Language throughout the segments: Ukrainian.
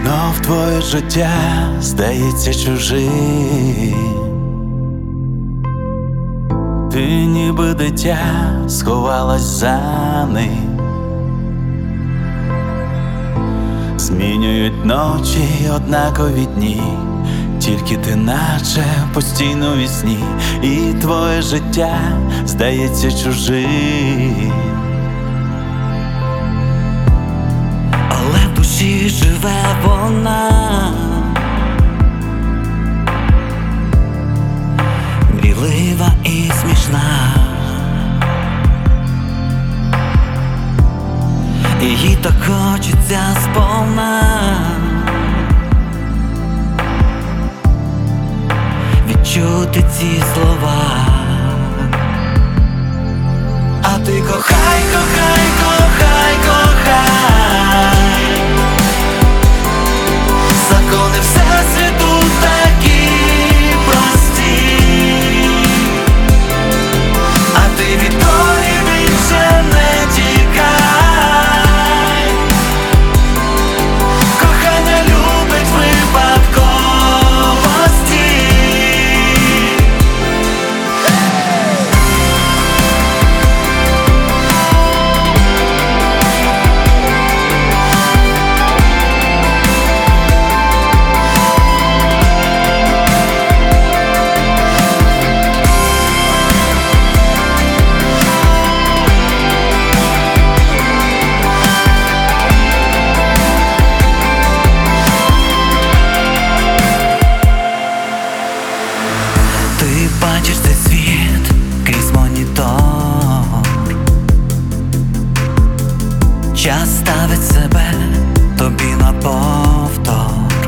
Знов твоє життя здається чужим. Ти ніби дитя сховалась за ним. Змінюють ночі однакові дні, тільки ти наче постійно ві сні, і твоє життя здається чужим. Але в душі живе вона, мрійлива і смішна. Їй так хочеться сповна відчути ці слова. А ти кохай, кохай, кохай, кохай. Закони всесвіту такі прості, а ти від долі більше не тікай. Кохання любить випадковості. Ти бачиш цей світ крізь монітор. Час ставить себе тобі на повтор,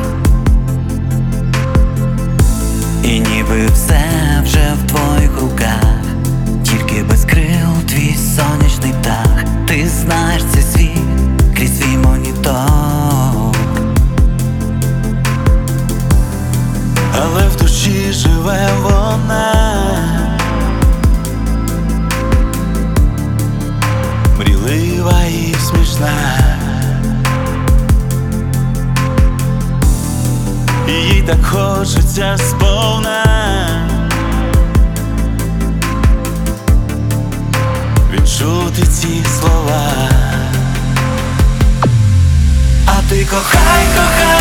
і ніби все вже в твоїх руках, тільки без крил твій сонячний птах. Ти знаєш цей світ крізь свій монітор. Але в душі живе вона, мрійлива і смішна. Їй так хочеться сповна відчути ці слова. А ти кохай, кохай.